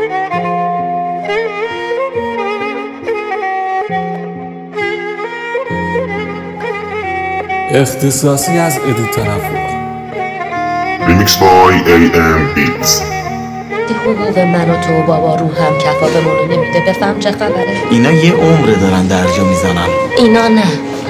اختصاصی از ادو تنفر. Remix by AM Beats. حقوق من و تو بابا روحم کفا به مونو نمیده. بفهم چه خبره؟ اینا یه عمره دارن درجا میزنن. اینا نه،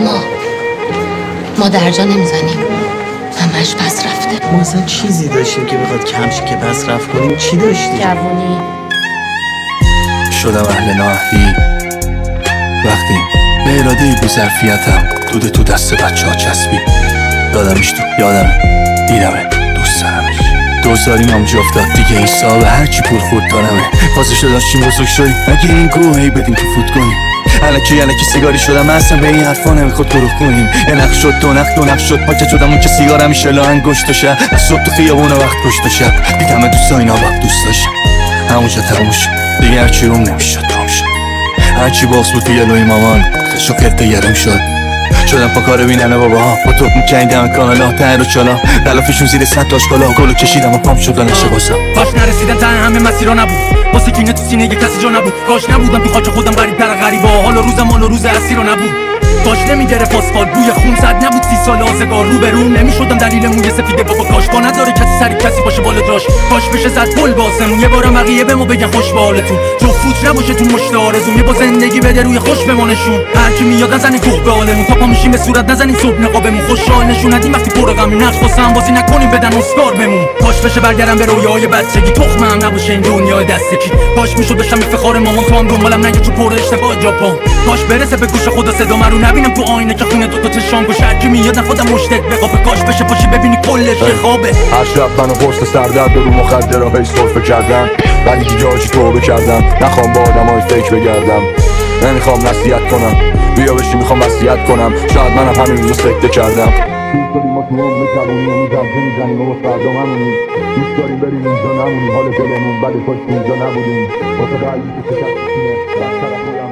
ما درجا نمیزنیم، همش پس رفته. ما اصلا چیزی داشتیم که بخواد کمشی که پس رفت کنیم؟ چی داشتیم؟ جوونی شدم اهل نااهلی وقتی به اراده بی ظرفیتم دوده تو دست بچه ها چسبی. دادمش تو یادمه، دیدمه، دوست دارمش. دوزاریم هم جا افتاد دیگه این صاحبه هرچی پول خورد دارمه. بازشو داشتیم بزرگ شدیم اگه این گوهی بدیم تو فوت کنیم. الکی سیگاری شدم اصلا به این حرفا نمیخواد گروه کنیم. یه نقش شد دو نقش شد پاکت شدم اون که سیگار همیشه لاهن گشت شد. از صبح تو خیابون وقت کشت شد دیدم دوستا اینا وقت دوست داشتم. همونجا تموم شد دیگه هرچی روم نمیشد روم شد. هرچی باقص بود توی لوی مامان خش و قفته گرم شد. شدم پا کار بیننه باباها با توپ میکنی دم کانالا تن رو چالا غلافشون زیر 100 تا اشکالا گلو کشیدم و پام شد و نشه باسم. باش نرسیدن تا همه مسیرها نبود واسه کینه تو سینه یه کسی جا نبود. کاش نبودم تو خاک خودم غریب در غریبا. حالا روز اسیر نبود. کاش نمیگرفت آسفالت بوی خون زد نبود 30 سال آزگار رو به رو نمیشدم دلیل موی سفیده بابا. کاش با نداره کسی سری کسی باشه بالا جاش. کاش بشه زد گل باسمون یه بارم بقیه به ما بگن خوش به حالتون. جو فوت نباشه تو مشت آرزون یه با زندگی بده روی خوش بمونشون. هر کی میاد نزنه کوه به حالمون تا پا میشیم به صورت نزنین صبح نقابمون. خوشحال نشون ندیم وقتی پر غمیم نقش واسه بازی نکنیم بدن اسکار بمون. کاش بشه برگردم به رویای بچگی تخمم نباشه این دنیای دستکی. کاش میشد بشم افتخار مامان تو هم دنبالم نگه چون پر اشتباه ژاپن. کاش برسه به گوش خدا صدا من رو نبینم تو آینه که خونه دو تا چشام گوش. هر کی میاد نخودم مشتت بخوابه. کاش بشه پاشی ببینی کلش یه خوابه. هر شب منو پشت سردرد رو مخدرها هی سرفه کردم ولی جاجی توبه کردم. نخوام با آدمای فیک بگردم نمیخوام نصیحت کنم بیا بشی میخوام وصیت کنم. شاید منم همین روزو سکته کردم. دوست داریم ما تو عمر جوونی زرجه میزنیم و فردا همونیم. دوست داریم بریم اینجا نمونیم حال دلمون بده کاش اینجا نبودیم. واسه قلبی که شکست کنه بستر خودم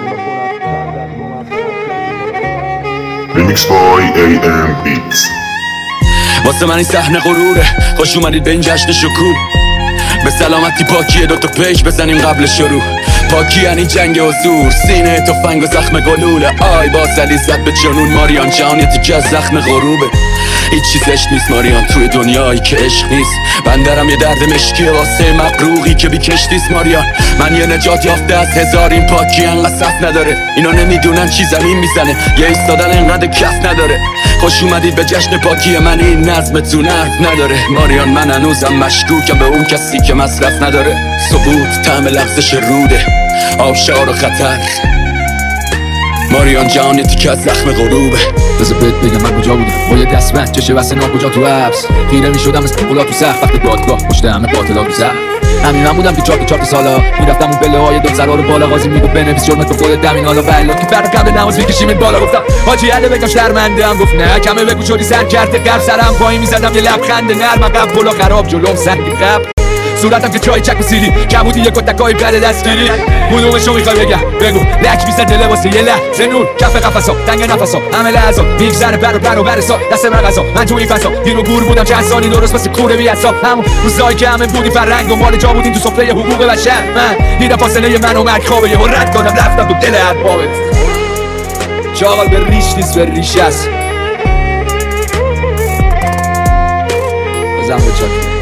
Remix by AM Beats. واسه من این صحنه غروره خوش اومدید به این جشن شکوه. به سلامتی پاکیه دوتا پیش بزنیم قبل شروع. پاکی یعنی جنگ حضور سینه تفنگ و زخم گلوله. آی با سلی زد به جنون ماریان جان یه تیکه از زخم غروبه. هیچ چیزش نیست ماریان توی دنیایی که عشق نیست. بندرم یه درد مشکیه واسه مقروقی که بی کشتیست ماریان. من یه نجات یافته از هزار این پاکی انقدر صف نداره. اینا نمیدونن چی زمین میزنه یه ایستادن انقدر کف نداره. خوش اومدید به جشن پاکی من این نظمتون حرف نداره. ماریان من هنوزم مشکوکم به اون کسی که مصرف نداره. ثبوت طعم لغزش روده آبشار و خطر. ماریان جان تیکه از زخم غروبه. بذار بهت بگم من کجا بودم با یه دستبند چشه واسه کجا تو حبس. خیره میشدم از قلا تو سقف وقتی دادگاه پشت همه باطلا تو سقف. همین من بودم که چاپ سالا میرفتم اون پله های دو سرا رو بالا قاضی میگفت بنویس جرمت به خودت دمین حالا بلا که فرق قبل نماز میکشیمت بالا. گفتم حاجی علی بگم شرمنده‌ام. گفت نه کمه بگو شدی سر کرده قرب سرم پایین میزدم یه لبخند نرم عقب پلا خراب جلوم سنگ قبل صورتم که چای چک و سیلی کبودی یه کتکای پر دستگیری. کدومشو میخوای بگم بگو لک میزد دل واسه یه لحظه نور کف قفسا تنگ نفسا همه لحظا میگذره بر و برسا دست من غذا من تو این فضا گیر و گور بودم چند سالی درست واسه کوره بی حساب. همون روزایی که همه بودی فرنگ و مال جا بودین تو سفره حقوق بشر. من دیدم فاصله من و مرگ خوابه یهو رد کردم رفتم تو دل اربابت. چاقال به ریش نیست به ریش است. بزن به چاک